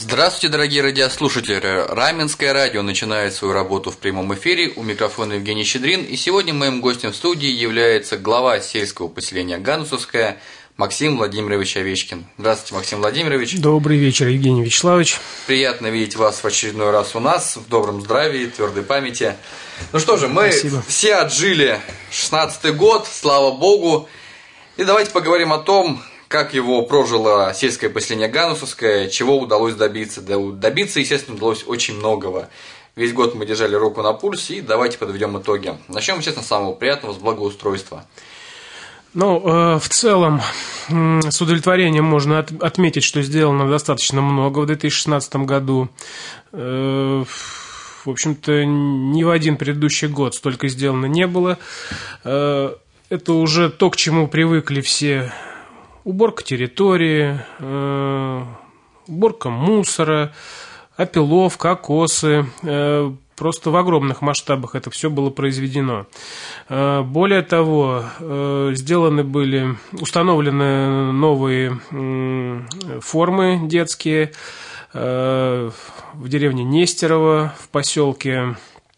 Здравствуйте, дорогие радиослушатели! Раменское радио начинает свою работу в прямом эфире. У микрофона Евгений Щедрин. И сегодня моим гостем в студии является глава сельского поселения Ганусовское Максим Владимирович Овечкин. Здравствуйте, Максим Владимирович. Добрый вечер, Евгений Вячеславович. Приятно видеть вас в очередной раз у нас, в добром здравии, твердой памяти. Ну что же, мы все отжили 16-й год, слава богу. И давайте поговорим о том, как его прожило сельское поселение Ганусовское, чего удалось добиться. Добиться, естественно, удалось очень многого. Весь год мы держали руку на пульсе, и давайте подведем итоги. Начнем, естественно, с самого приятного, с благоустройства. В целом, с удовлетворением можно отметить, что сделано достаточно много в 2016 году. В общем-то, ни в один предыдущий год столько сделано не было. Это уже то, к чему привыкли все. Уборка территории, уборка мусора, опиловка, окосы. Просто в огромных масштабах это все было произведено. Более того, установлены новые формы детские в деревне Нестерово, в поселке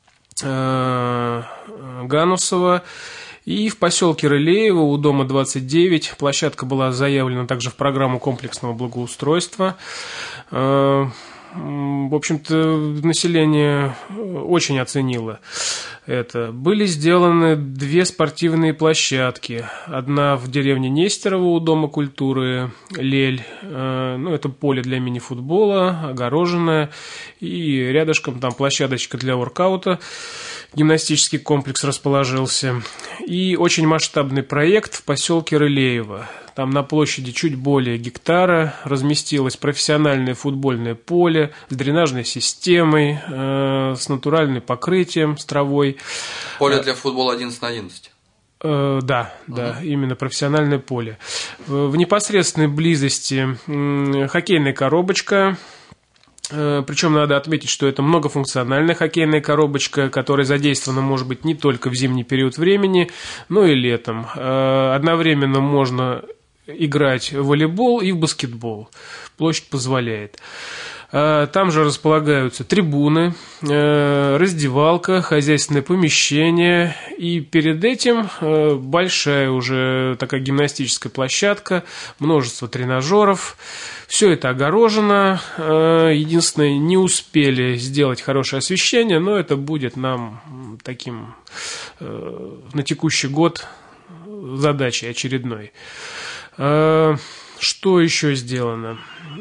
Ганусово. И в поселке Рылеево у дома 29 площадка была заявлена также в программу комплексного благоустройства. В общем-то, население очень оценило это. Были сделаны 2 спортивные площадки. Одна в деревне Нестерово у Дома культуры Лель. Это поле для мини-футбола, огороженное. И рядышком там площадочка для воркаута. Гимнастический комплекс расположился. И очень масштабный проект в поселке Рылеево. Там на площади чуть более гектара разместилось профессиональное футбольное поле с дренажной системой, с натуральным покрытием, с травой. Поле для футбола 11/11. Да, именно профессиональное поле. В непосредственной близости хоккейная коробочка. Причем надо отметить, что это многофункциональная хоккейная коробочка, которая задействована может быть не только в зимний период времени, но и летом. Одновременно можно играть в волейбол и в баскетбол. Площадь позволяет. Там же располагаются трибуны, раздевалка, хозяйственное помещение. И перед этим большая уже такая гимнастическая площадка, множество тренажеров. Все это огорожено. Единственное, не успели сделать хорошее освещение, но это будет нам таким на текущий год задачей очередной. Что еще сделано?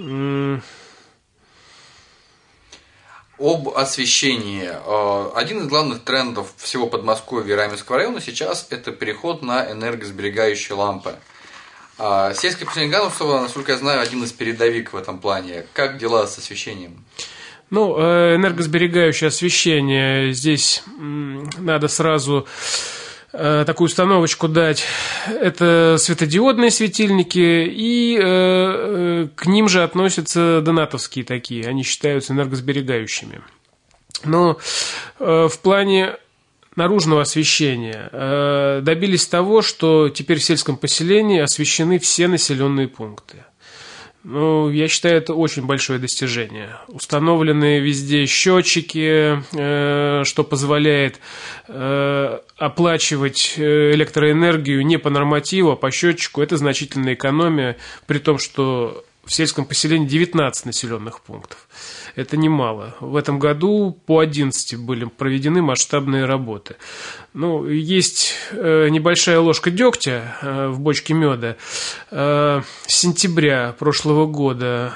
Об освещении. Один из главных трендов всего Подмосковья и Раменского района сейчас – это переход на энергосберегающие лампы. Сельское поселение Ганусово, насколько я знаю, один из передовик в этом плане. Как дела с освещением? Энергосберегающее освещение. Здесь надо сразу такую установочку дать. Это светодиодные светильники, и к ним же относятся донатовские такие. Они считаются энергосберегающими. Но в плане наружного освещения добились того, что теперь в сельском поселении освещены все населенные пункты. Я считаю, это очень большое достижение. Установлены везде счетчики, что позволяет оплачивать электроэнергию не по нормативу, а по счетчику. Это значительная экономия, при том, что в сельском поселении 19 населенных пунктов. Это немало. В этом году по 11 были проведены масштабные работы. Есть небольшая ложка дегтя в бочке меда. С сентября прошлого года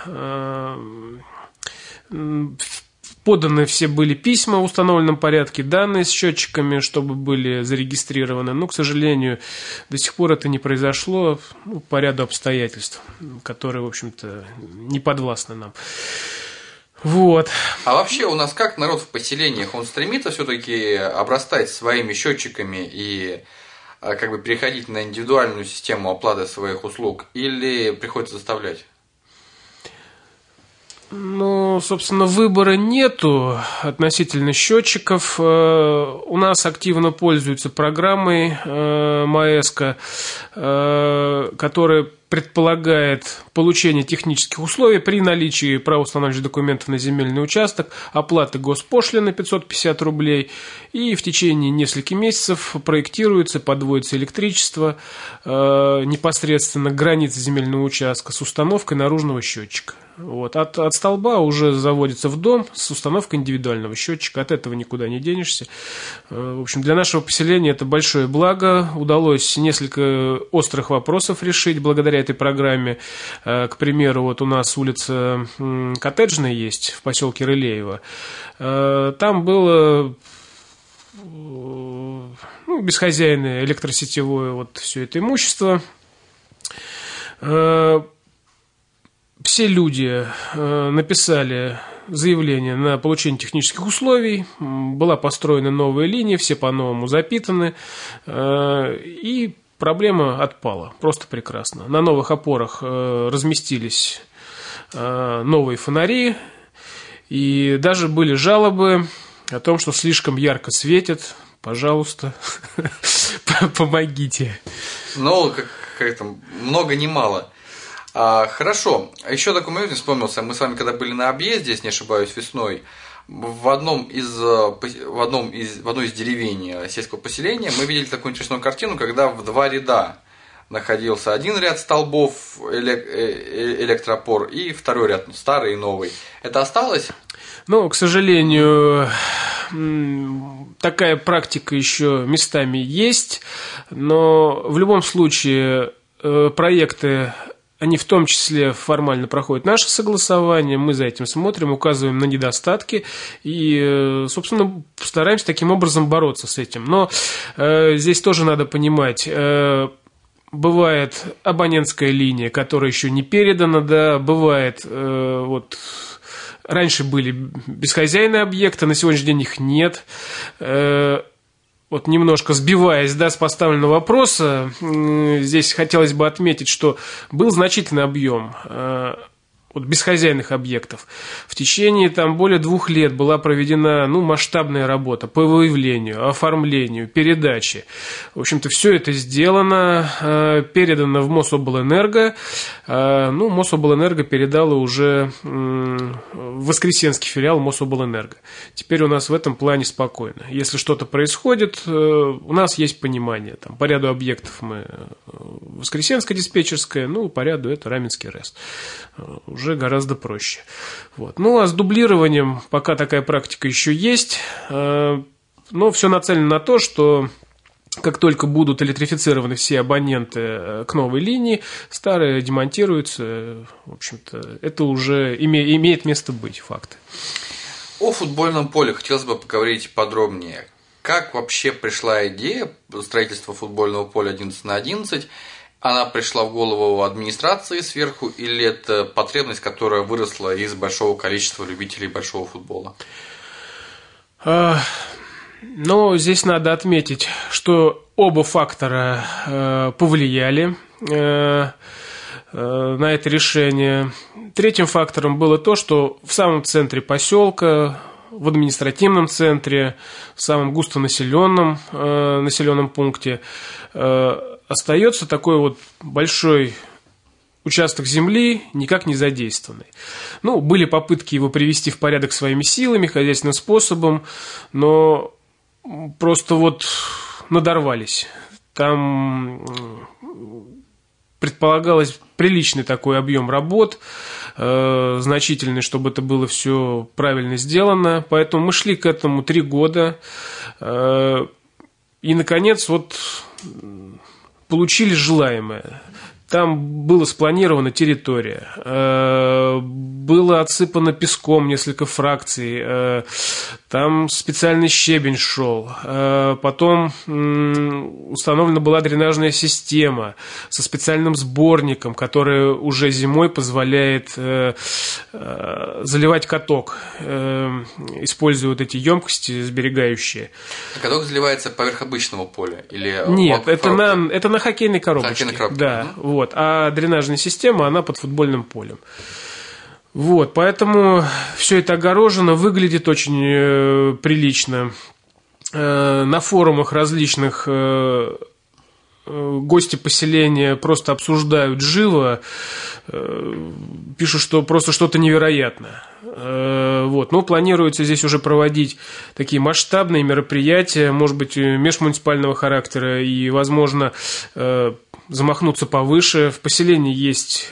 поданы все были письма в установленном порядке, данные с счетчиками, чтобы были зарегистрированы. Но, к сожалению, до сих пор это не произошло по ряду обстоятельств, которые, в общем-то, не подвластны нам. А вообще у нас как народ в поселениях, он стремится все-таки обрастать своими счетчиками и переходить на индивидуальную систему оплаты своих услуг, или приходится заставлять? Собственно, выбора нету относительно счетчиков. У нас активно пользуются программой Маэско, которая предполагает получение технических условий при наличии правоустанавливающих документов на земельный участок, оплаты госпошлины 550 рублей, и в течение нескольких месяцев проектируется, подводится электричество непосредственно к границе земельного участка с установкой наружного счетчика. Вот. От столба уже заводится в дом с установкой индивидуального счетчика. От этого никуда не денешься. В общем, для нашего поселения это большое благо. Удалось несколько острых вопросов решить благодаря этой программе. К примеру, вот у нас улица Коттеджная есть в поселке Рылеево. Там было бесхозяйное электросетевое вот все это имущество. Все люди написали заявление на получение технических условий, была построена новая линия, все по-новому запитаны, и проблема отпала, просто прекрасно. На новых опорах разместились новые фонари, и даже были жалобы о том, что слишком ярко светят. Пожалуйста, помогите. Ну, как-то много не мало. Хорошо. Еще такой момент мне вспомнился. Мы с вами, когда были на объезде, если не ошибаюсь, весной, в одной из деревень сельского поселения мы видели такую интересную картину, когда в 2 ряда находился один ряд столбов электроопор и второй ряд, старый и новый. Это осталось? Ну, к сожалению, такая практика еще местами есть, но в любом случае проекты, они в том числе формально проходят наше согласование, мы за этим смотрим, указываем на недостатки и, собственно, стараемся таким образом бороться с этим. Но здесь тоже надо понимать, бывает абонентская линия, которая еще не передана, да, бывает, вот, раньше были бесхозяйные объекты, на сегодняшний день их нет. Вот немножко сбиваясь, да, с поставленного вопроса, здесь хотелось бы отметить, что был значительный объем вот бесхозяйных объектов. В течение там более 2 лет была проведена масштабная работа по выявлению, оформлению, передаче. В общем-то, все это сделано, передано в Мособлэнерго. Мособлэнерго передало уже в Воскресенский филиал Мособлэнерго. Теперь у нас в этом плане спокойно. Если что-то происходит, у нас есть понимание. Там, по ряду объектов мы Воскресенская диспетчерская, по ряду это Раменский РЭС. Уже гораздо проще. Вот. Ну, а с дублированием пока такая практика еще есть, но все нацелено на то, что как только будут электрифицированы все абоненты к новой линии, старые демонтируются. В общем-то, это уже имеет место быть, факт. О футбольном поле хотелось бы поговорить подробнее. Как вообще пришла идея строительства футбольного поля 11×11? Она пришла в голову администрации сверху, или это потребность, которая выросла из большого количества любителей большого футбола? Здесь надо отметить, что оба фактора повлияли на это решение. Третьим фактором было то, что в самом центре поселка, в административном центре, в самом густонаселенном населенном пункте остается такой вот большой участок земли, никак не задействованный. Были попытки его привести в порядок своими силами, хозяйственным способом, но просто надорвались. Там предполагалось приличный такой объем работ, значительный, чтобы это было все правильно сделано. Поэтому мы шли к этому 3 года. И, наконец, получили желаемое. Там была спланирована территория, было отсыпано песком несколько фракций, там специальный щебень шел, потом установлена была дренажная система со специальным сборником, который уже зимой позволяет заливать каток, используя вот эти емкости сберегающие. А каток заливается поверх обычного поля? Или нет, это на хоккейной коробочке. Да, вот. А дренажная система, она под футбольным полем. Вот, поэтому все это огорожено, выглядит очень прилично. На форумах различных гости поселения просто обсуждают живо, пишут, что просто что-то невероятное. Вот. Но планируется здесь уже проводить такие масштабные мероприятия, может быть, межмуниципального характера, и, возможно, замахнуться повыше. В поселении есть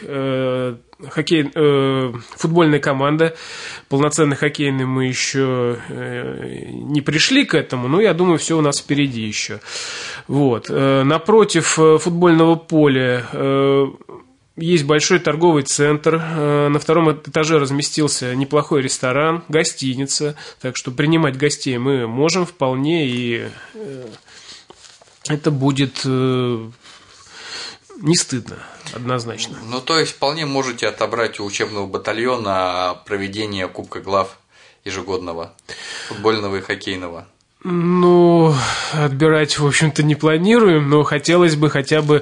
футбольная команда, полноценной хоккейной мы еще не пришли к этому, но я думаю, все у нас впереди еще. Вот. Напротив футбольного поля есть большой торговый центр, на втором этаже разместился неплохой ресторан, гостиница, так что принимать гостей мы можем вполне, и это будет не стыдно, однозначно. Ну, то есть, вполне можете отобрать у учебного батальона проведение Кубка глав ежегодного, футбольного и хоккейного. Ну, отбирать, в общем-то, не планируем, но хотелось бы хотя бы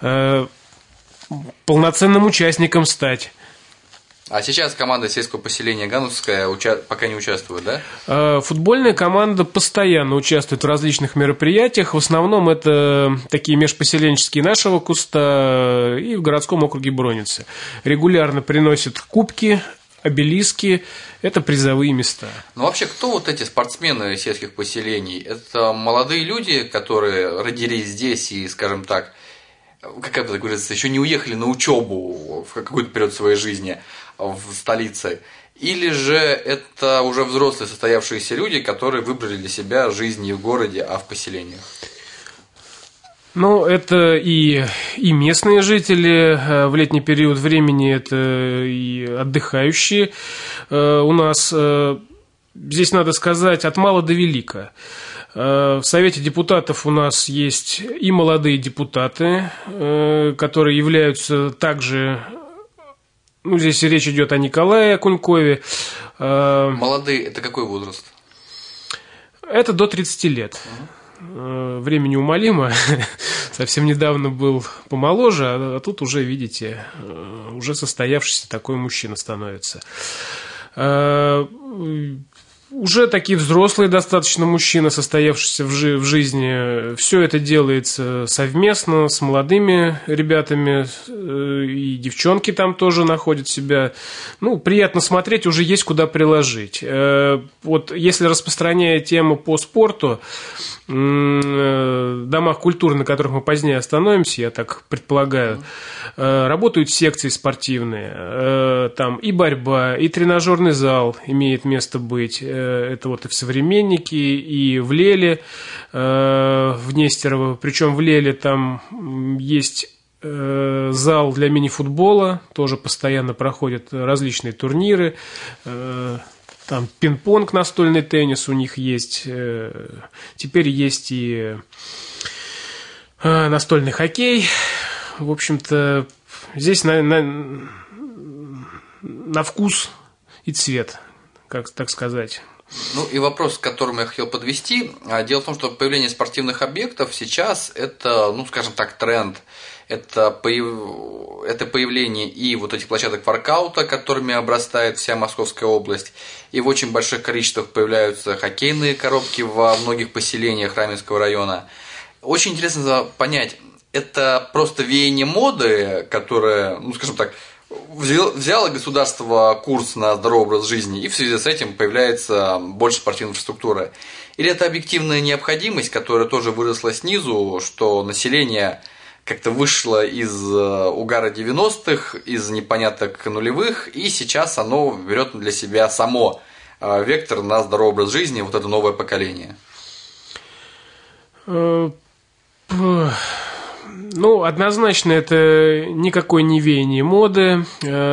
полноценным участником стать. А сейчас команда сельского поселения Ганусская пока не участвует, да? Футбольная команда постоянно участвует в различных мероприятиях. В основном это такие межпоселенческие нашего куста и в городском округе Броницы. Регулярно приносят кубки, обелиски. Это призовые места. Ну, вообще, кто вот эти спортсмены сельских поселений? Это молодые люди, которые родились здесь и, скажем так, как это говорится, еще не уехали на учебу в какой-то период своей жизни в столице, или же это уже взрослые состоявшиеся люди, которые выбрали для себя жизнь не в городе, а в поселениях? Ну, это и местные жители в летний период времени, это и отдыхающие. У нас, здесь надо сказать, от мала до велика. В Совете депутатов у нас есть и молодые депутаты, которые являются также, ну, здесь речь идет о Николае Кунькове. Молодые – это какой возраст? Это до 30 лет. Время неумолимо. Совсем недавно был помоложе, а тут уже, видите, уже состоявшийся такой мужчина становится. Уже такие взрослые достаточно мужчины, состоявшиеся в жизни. Все это делается совместно с молодыми ребятами, и девчонки там тоже находят себя. Ну, приятно смотреть, уже есть куда приложить. Вот если распространяя тему по спорту, в домах культуры, на которых мы позднее остановимся, я так предполагаю, работают секции спортивные, там и борьба, и тренажерный зал имеет место быть. Это вот и в «Современнике», и в «Леле», в Нестерово. Причем в «Леле» там есть зал для мини-футбола, тоже постоянно проходят различные турниры. Там пинг-понг, настольный теннис у них есть. Теперь есть и настольный хоккей. В общем-то, здесь на вкус и цвет, как так сказать. Ну и вопрос, к которому я хотел подвести. Дело в том, что появление спортивных объектов сейчас это, ну скажем так, тренд. Это появление и вот этих площадок воркаута, которыми обрастает вся Московская область. И в очень больших количествах появляются хоккейные коробки во многих поселениях Раменского района. Очень интересно понять, это просто веяние моды, которое, ну скажем так, взяло государство курс на здоровый образ жизни, и в связи с этим появляется больше спортивной инфраструктуры. Или это объективная необходимость, которая тоже выросла снизу, что население как-то вышло из угара 90-х, из непоняток нулевых, и сейчас оно берет для себя само вектор на здоровый образ жизни, вот это новое поколение? Ну, однозначно, это никакое не веяние моды.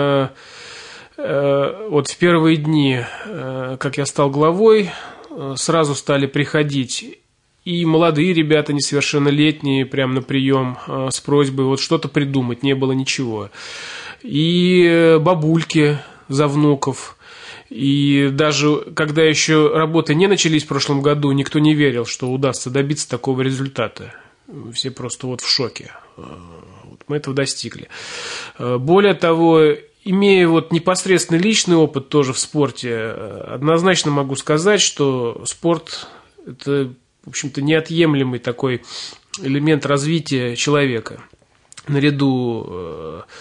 Вот в первые дни, как я стал главой, сразу стали приходить и молодые ребята, несовершеннолетние, прямо на прием с просьбой вот что-то придумать, не было ничего. И бабульки за внуков. И даже когда еще работы не начались в прошлом году, никто не верил, что удастся добиться такого результата. Все просто вот в шоке. Вот мы этого достигли. Более того, имея вот непосредственно личный опыт тоже в спорте, однозначно могу сказать, что спорт – это, в общем-то, неотъемлемый такой элемент развития человека. Наряду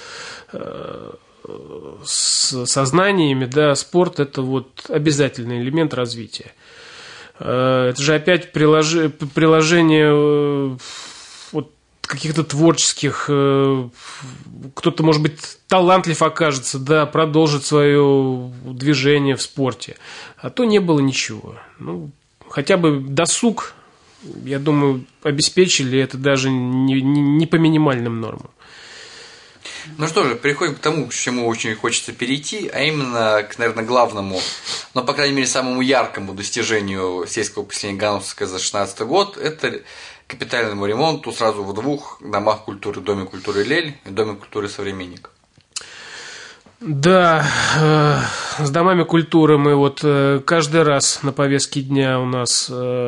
с сознаниями, да, спорт – это вот обязательный элемент развития. Это же опять приложение вот каких-то творческих, кто-то, может быть, талантлив окажется, да, продолжит свое движение в спорте. А то не было ничего. Ну, хотя бы досуг, я думаю, обеспечили это даже не по минимальным нормам. Ну что же, переходим к тому, к чему очень хочется перейти, а именно к, наверное, главному, но, по крайней мере, самому яркому достижению сельского поселения Гановское за 2016 год – это капитальному ремонту сразу в 2 домах культуры – Доме культуры «Лель» и Доме культуры «Современник». Да, с домами культуры мы вот каждый раз на повестке дня у нас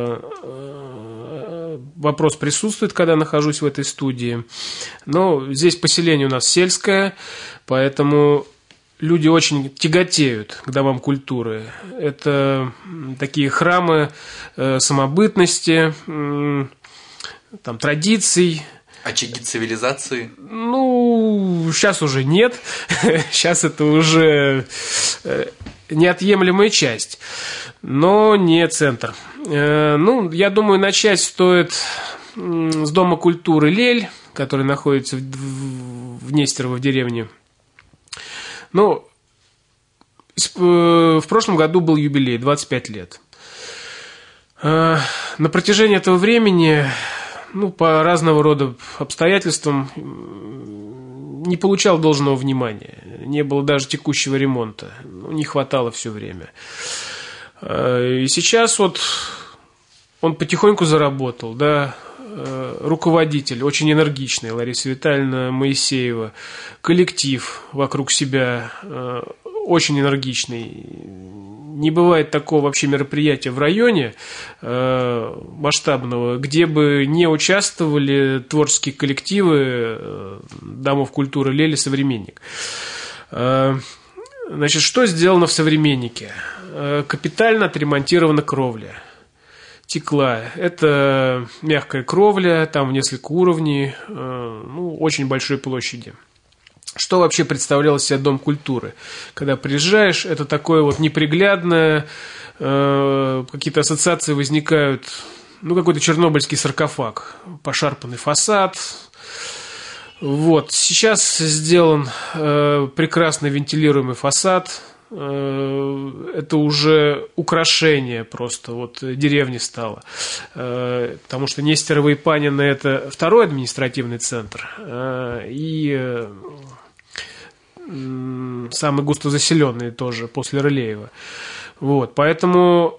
вопрос присутствует, когда нахожусь в этой студии. Но здесь поселение у нас сельское, поэтому люди очень тяготеют к домам культуры. Это такие храмы самобытности, там, традиций. Очаги цивилизации? Ну, сейчас уже нет. Сейчас это уже неотъемлемая часть, но не центр. Ну, я думаю, начать стоит с Дома культуры «Лель», который находится в Нестерово, в деревне. Ну, в прошлом году был юбилей, 25 лет. На протяжении этого времени, ну, по разного рода обстоятельствам не получал должного внимания. Не было даже текущего ремонта. Ну, не хватало все время. И сейчас вот он потихоньку заработал, да. Руководитель очень энергичный, Лариса Витальевна Моисеева, коллектив вокруг себя очень энергичный. Не бывает такого вообще мероприятия в районе масштабного, где бы не участвовали творческие коллективы домов культуры «Лель» и «Современник». Значит, что сделано в «Современнике»? Капитально отремонтирована кровля. Текла. Это мягкая кровля, там в несколько уровней, ну, очень большой площади. Что вообще представлял из себя Дом культуры? Когда приезжаешь, это такое вот неприглядное, какие-то ассоциации возникают, ну, какой-то чернобыльский саркофаг, пошарпанный фасад. Вот. Сейчас сделан прекрасно вентилируемый фасад. Это уже украшение просто вот деревни стало. Потому что Нестерово и Панино – это второй административный центр. И самый густозаселенный тоже после Рылеева. Вот. Поэтому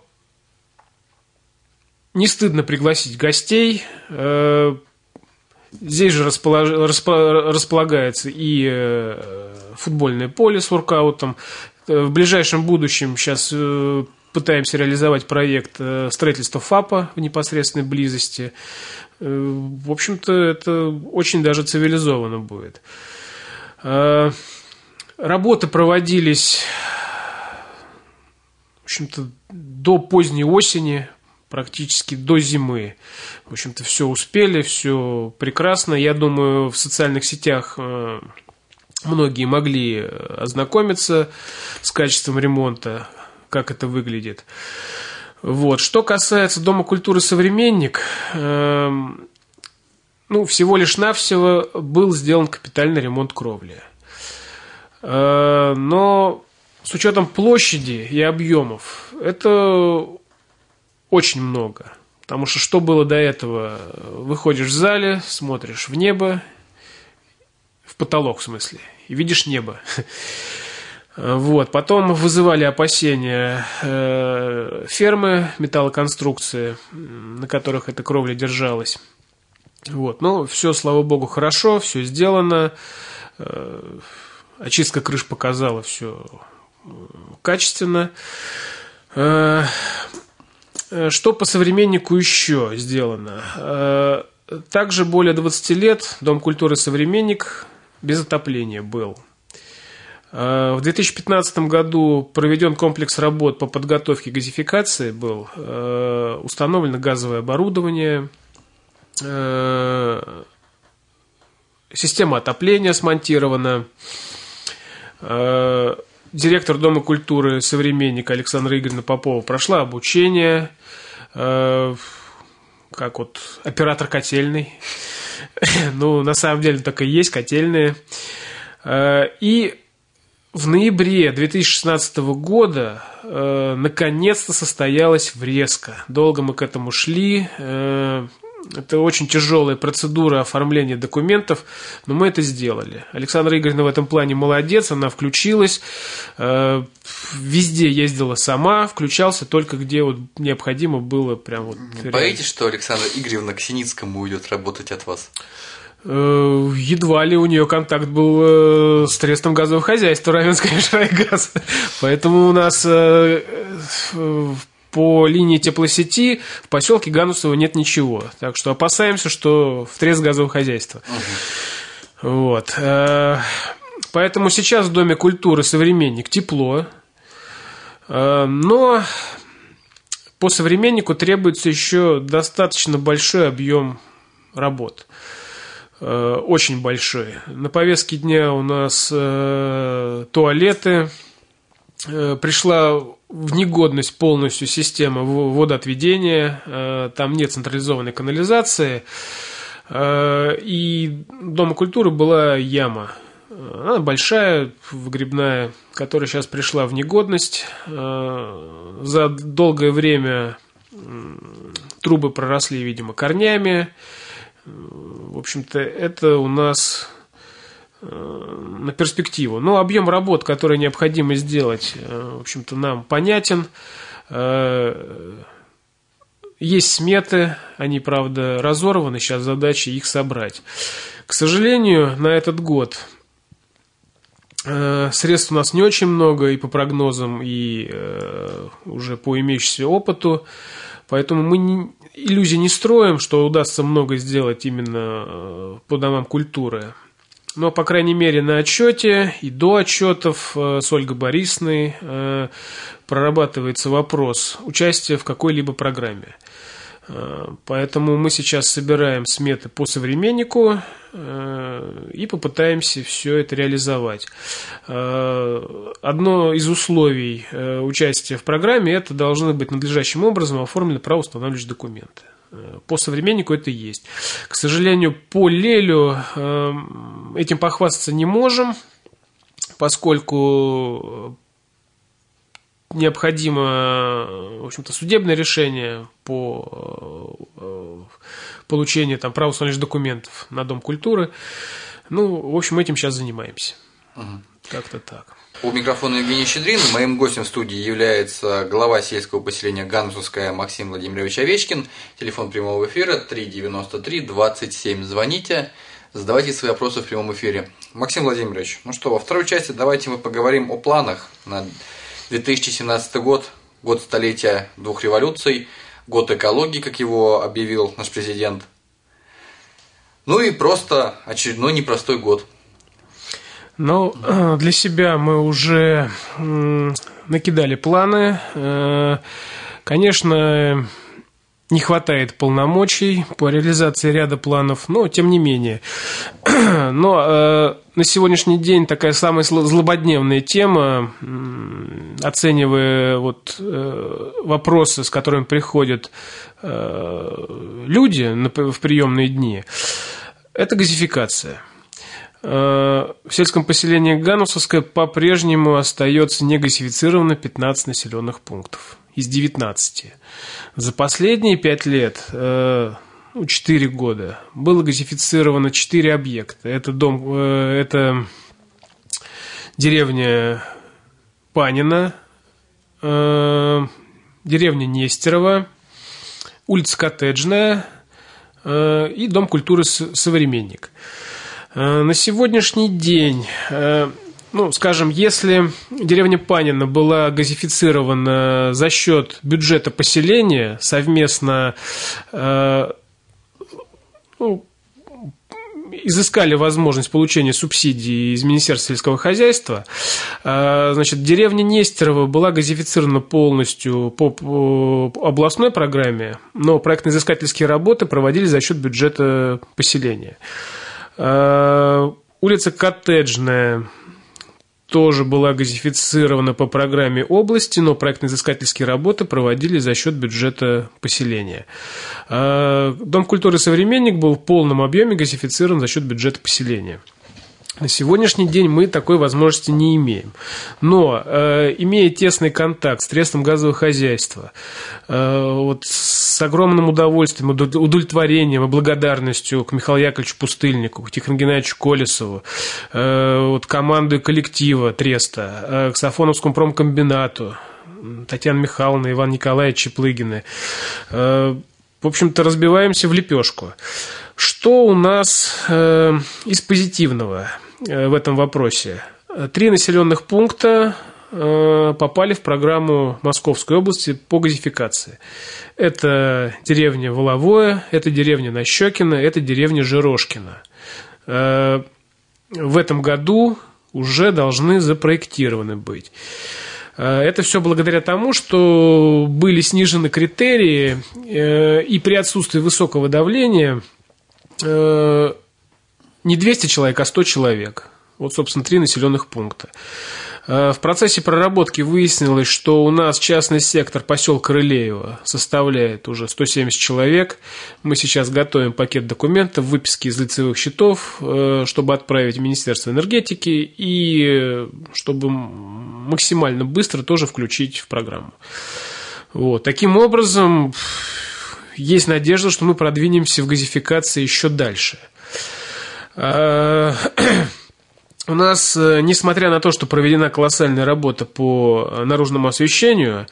не стыдно пригласить гостей. Здесь же располагается и футбольное поле с воркаутом. В ближайшем будущем сейчас пытаемся реализовать проект строительства ФАПа в непосредственной близости. В общем-то, это очень даже цивилизованно будет. Работы проводились, в общем-то, до поздней осени, практически до зимы. В общем-то, все успели, все прекрасно. Я думаю, в социальных сетях многие могли ознакомиться с качеством ремонта, как это выглядит. Вот. Что касается Дома культуры «Современник», ну, всего лишь навсего был сделан капитальный ремонт кровли. Но с учетом площади и объемов это очень много. Потому что было до этого? Выходишь в зале, смотришь в небо, в потолок в смысле, и видишь небо. Вот. Потом вызывали опасения фермы, металлоконструкции, на которых эта кровля держалась. Вот. Но все, слава богу, хорошо, все сделано. Очистка крыш показала все качественно. Что по «Современнику» еще сделано? Также более 20 лет Дом культуры «Современник» без отопления был. В 2015 году проведен комплекс работ по подготовке газификации был. Установлено газовое оборудование. система отопления смонтирована. Директор Дома культуры «Современник» Александра Игоревна Попова прошла обучение, как вот оператор котельной. Ну, на самом деле, так и есть котельные. И в ноябре 2016 года наконец-то состоялась врезка. Долго мы к этому шли. Это очень тяжелая процедура оформления документов, но мы это сделали. Александра Игоревна в этом плане молодец, она включилась, везде ездила сама, включался только где вот необходимо было. Прям вот боитесь, что Александра Игоревна к Синицкому уйдет работать от вас? Едва ли у нее контакт был с Трестом газового хозяйства Раменского Шрайгаз. Поэтому у нас по линии теплосети в поселке Ганусово нет ничего. Так что опасаемся, что в Трест газового хозяйства. Вот. Поэтому сейчас в Доме культуры «Современник» тепло. Но по «Современнику» требуется еще достаточно большой объем работ. Очень большой. На повестке дня у нас туалеты. Пришла в негодность полностью система водоотведения. Там нет централизованной канализации. И Дома культуры была яма. Она большая, выгребная, которая сейчас пришла в негодность. За долгое время трубы проросли, видимо, корнями. В общем-то, это у нас на перспективу. Но объем работ, который необходимо сделать, в общем-то, нам понятен. Есть сметы, они, правда, разорваны, сейчас задача их собрать. К сожалению, на этот год средств у нас не очень много и по прогнозам, и уже по имеющемуся опыту. Поэтому мы иллюзий не строим, что удастся много сделать именно по домам культуры. Но, по крайней мере, на отчете и до отчетов с Ольгой Борисовной прорабатывается вопрос участия в какой-либо программе. Поэтому мы сейчас собираем сметы по «Современнику» и попытаемся все это реализовать. Одно из условий участия в программе – это должны быть надлежащим образом оформлены правоустанавливающие документы. По «Современнику» это есть. К сожалению, по «Лелю» этим похвастаться не можем, поскольку необходимо, в общем-то, судебное решение по получению там правоустанавливающих документов на Дом культуры. Ну, в общем, этим сейчас занимаемся. Как-то так. У микрофона Евгений Щедрин. Моим гостем в студии является глава сельского поселения Ганусовская Максим Владимирович Овечкин. Телефон прямого эфира 393-27. Звоните, задавайте свои вопросы в прямом эфире. Максим Владимирович, ну что, во второй части давайте мы поговорим о планах на 2017 год, год столетия двух революций, год экологии, как его объявил наш президент. Ну и просто очередной непростой год. Ну, для себя мы уже накидали планы. Конечно, не хватает полномочий по реализации ряда планов, но тем не менее. Но на сегодняшний день такая самая злободневная тема, оценивая вот вопросы, с которыми приходят люди в приемные дни, это газификация. В сельском поселении Ганусовское по-прежнему остается негазифицировано 15 населенных пунктов из 19. За последние 5 лет, 4 года, было газифицировано 4 объекта. Это деревня Панина, деревня Нестерова, улица Коттеджная и Дом культуры «Современник». На сегодняшний день, ну, скажем, если деревня Панина была газифицирована за счет бюджета поселения совместно, изыскали возможность получения субсидий из Министерства сельского хозяйства. Значит, деревня Нестерово была газифицирована полностью по областной программе, но проектно-изыскательские работы проводились за счет бюджета поселения. Улица Коттеджная тоже была газифицирована по программе области, но проектно-изыскательские работы проводились за счет бюджета поселения. Дом культуры «Современник» был в полном объеме газифицирован за счет бюджета поселения. На сегодняшний день мы такой возможности не имеем. Но, имея тесный контакт с средством газового хозяйства, вот с огромным удовольствием, удовлетворением и благодарностью к Михаилу Яковлевичу Пустыльнику, к Тихону Геннадьевичу Колесову, вот команду и коллектива Треста, к Сафоновскому промкомбинату, Татьяна Михайловна, Иван Николаевич Чеплыгины, в общем-то, разбиваемся в лепешку. Что у нас из позитивного в этом вопросе? 3 населенных пункта попали в программу Московской области по газификации. Это деревня Воловое, это деревня Нащекино, это деревня Жирошкино. В этом году уже должны запроектированы быть. Это все благодаря тому, что были снижены критерии, и при отсутствии высокого давления не 200 человек, а 100 человек. Вот, собственно, 3 населенных пункта. В процессе проработки выяснилось, что у нас частный сектор поселка Рылеево составляет уже 170 человек. Мы сейчас готовим пакет документов, выписки из лицевых счетов, чтобы отправить в Министерство энергетики и чтобы максимально быстро тоже включить в программу. Вот. Таким образом, есть надежда, что мы продвинемся в газификации еще дальше. У нас, несмотря на то, что проведена колоссальная работа по наружному освещению,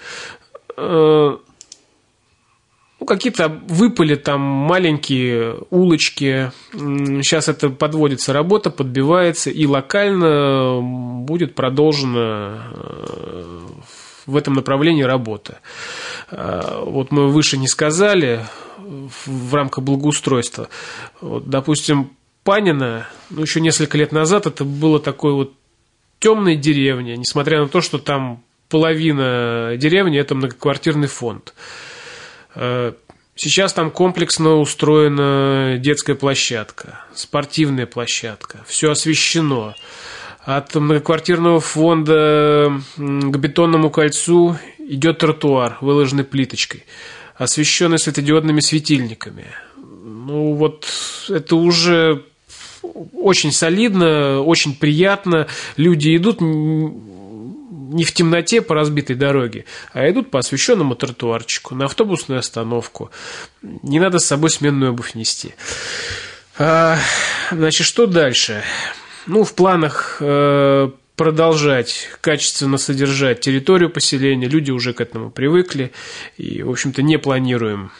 какие-то выпали там маленькие улочки. Сейчас это подводится работа, подбивается, и локально будет продолжена в этом направлении работа. Вот мы выше не сказали в рамках благоустройства. Вот, допустим, Панина, еще несколько лет назад это было такой вот темной деревней, несмотря на то, что там половина деревни – это многоквартирный фонд. Сейчас там комплексно устроена детская площадка, спортивная площадка, все освещено. От многоквартирного фонда к бетонному кольцу идет тротуар, выложенный плиточкой, освещенный светодиодными светильниками. Ну вот это уже очень солидно, очень приятно. Люди идут не в темноте по разбитой дороге, а идут по освещенному тротуарчику, на автобусную остановку. Не надо с собой сменную обувь нести. Значит, что дальше? Ну, в планах продолжать качественно содержать территорию поселения. Люди уже к этому привыкли. И, в общем-то, не планируем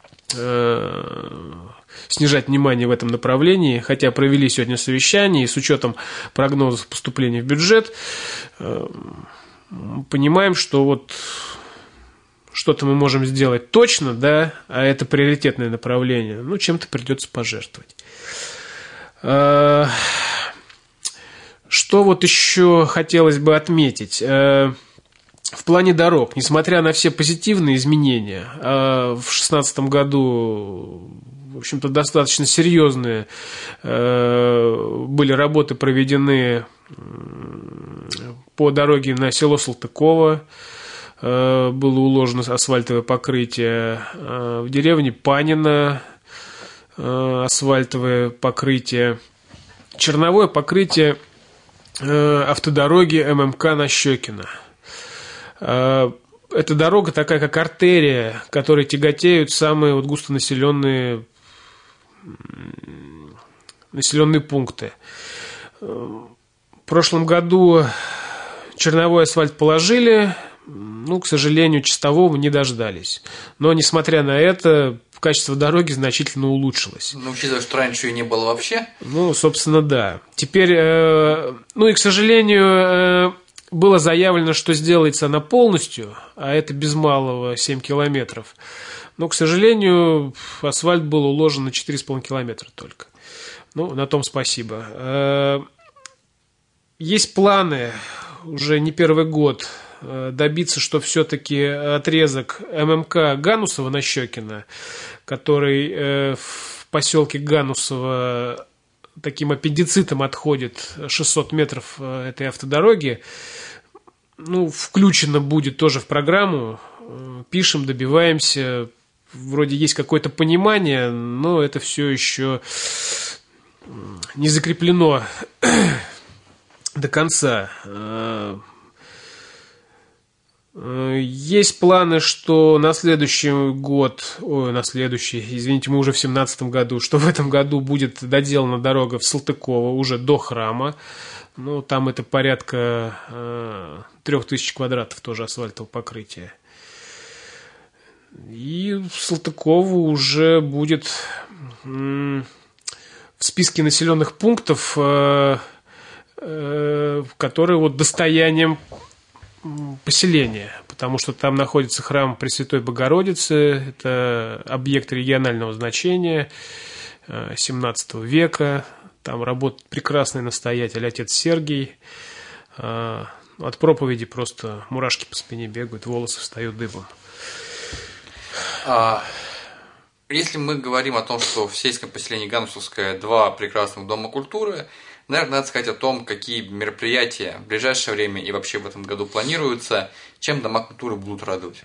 снижать внимание в этом направлении. Хотя провели сегодня совещание, и с учетом прогнозов поступления в бюджет понимаем, что вот что-то мы можем сделать точно, да, а это приоритетное направление. Ну, чем-то придется пожертвовать. Что вот еще хотелось бы отметить? В плане дорог, несмотря на все позитивные изменения, в 2016 году, в общем-то, достаточно серьезные были работы проведены по дороге на село Салтыково, было уложено асфальтовое покрытие, в деревне Панина асфальтовое покрытие, черновое покрытие автодороги ММК Нащекино. Эта дорога такая, как артерия, которой тяготеют самые вот густонаселенные пункты. В прошлом году черновой асфальт положили, ну, к сожалению, чистового не дождались. Но, несмотря на это, качество дороги значительно улучшилось. Ну, учитывая, что раньше ее не было вообще. Ну, собственно, да. Теперь, ну и, к сожалению, было заявлено, что сделается она полностью, а это без малого 7 километров. Но, к сожалению, асфальт был уложен на 4,5 километра только. Ну, на том спасибо. Есть планы, уже не первый год, добиться, что все-таки отрезок ММК Ганусово-Нащекино, который в поселке Ганусово таким аппендицитом отходит 600 метров этой автодороги, ну, включено будет тоже в программу. Пишем, добиваемся. Вроде есть какое-то понимание, но это все еще не закреплено до конца. Есть планы, что на следующий год, извините, мы уже в 2017 году, что в этом году будет доделана дорога в Салтыково уже до храма. Ну, там это порядка 3000 квадратов тоже асфальтового покрытия. И Салтыково уже будет в списке населенных пунктов, которые вот достоянием поселения, потому что там находится храм Пресвятой Богородицы, это объект регионального значения 17 века, там работает прекрасный настоятель, отец Сергий, от проповеди просто мурашки по спине бегают, волосы встают дыбом. Если мы говорим о том, что в сельском поселении Ганусовское 2 прекрасных дома культуры, наверное, надо сказать о том, какие мероприятия в ближайшее время и вообще в этом году планируются, чем дома культуры будут радовать.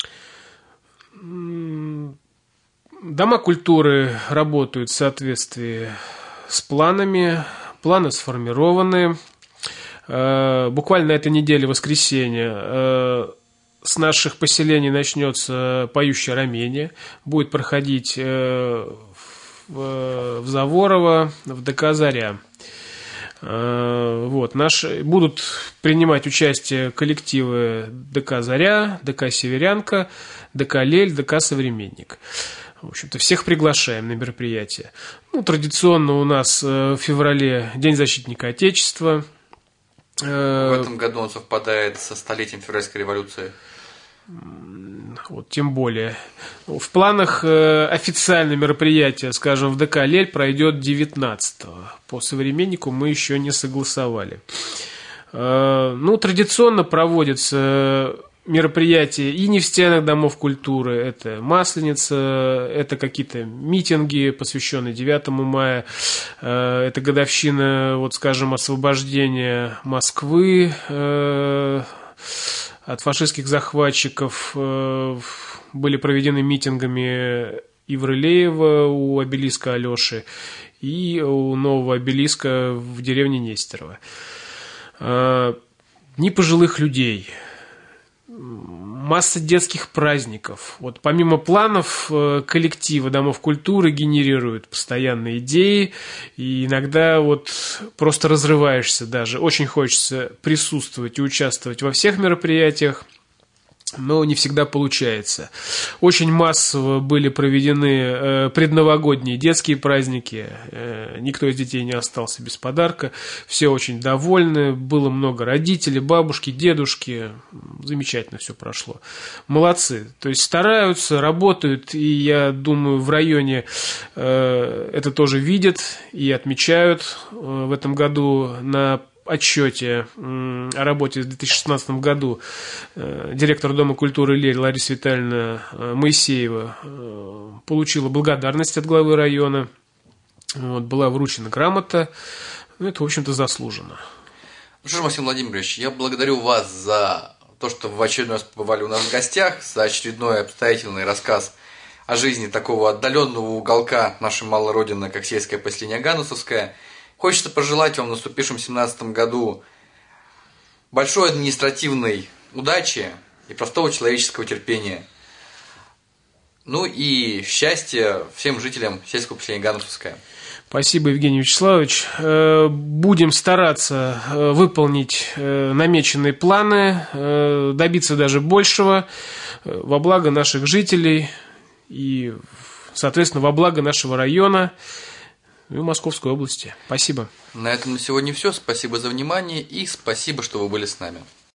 Дома культуры работают в соответствии с планами, планы сформированы. Буквально на этой неделе, воскресенье, с наших поселений начнется поющее рамение, будет проходить в Заворово, в ДК «Заря». Вот, будут принимать участие коллективы ДК «Заря», ДК «Северянка», ДК «Лель», ДК «Современник». В общем-то, всех приглашаем на мероприятие. Ну, традиционно у нас в феврале День защитника Отечества. В этом году он совпадает со столетием февральской революции. Вот, тем более. В планах официальное мероприятие, скажем, в ДК «Лель» пройдет 19-го. По «Современнику» мы еще не согласовали. Ну, традиционно проводятся мероприятия и не в стенах домов культуры. Это Масленица, это какие-то митинги, посвященные 9 мая. Это годовщина, вот, скажем, освобождения Москвы от фашистских захватчиков. Были проведены митингами и в Рылеево у обелиска Алеши, и у нового обелиска в деревне Нестерово. Дни пожилых людей, масса детских праздников. Вот помимо планов, коллективы домов культуры генерируют постоянные идеи, и иногда вот просто разрываешься даже. Очень хочется присутствовать и участвовать во всех мероприятиях, но не всегда получается. Очень массово были проведены предновогодние детские праздники. Никто из детей не остался без подарка. Все очень довольны. Было много родителей, бабушки, дедушки. Замечательно все прошло. Молодцы. То есть стараются, работают. И я думаю, в районе это тоже видят и отмечают. В этом году на отчете о работе в 2016 году директор Дома культуры «Лель» Лариса Витальевна Моисеева получила благодарность от главы района. Вот, была вручена грамота. Это, в общем-то, заслуженно. Ну что ж, Максим Владимирович, я благодарю вас за то, что вы в очередной раз побывали у нас в гостях, за очередной обстоятельный рассказ о жизни такого отдаленного уголка нашей малой родины, как сельское поселение Ганусовское. Хочется пожелать вам в наступившем 2017 году большой административной удачи и простого человеческого терпения. Ну и счастья всем жителям сельского поселения Ганусовское. Спасибо, Евгений Вячеславович. Будем стараться выполнить намеченные планы, добиться даже большего во благо наших жителей и, соответственно, во благо нашего района и Московской области. Спасибо. На этом на сегодня все. Спасибо за внимание и спасибо, что вы были с нами.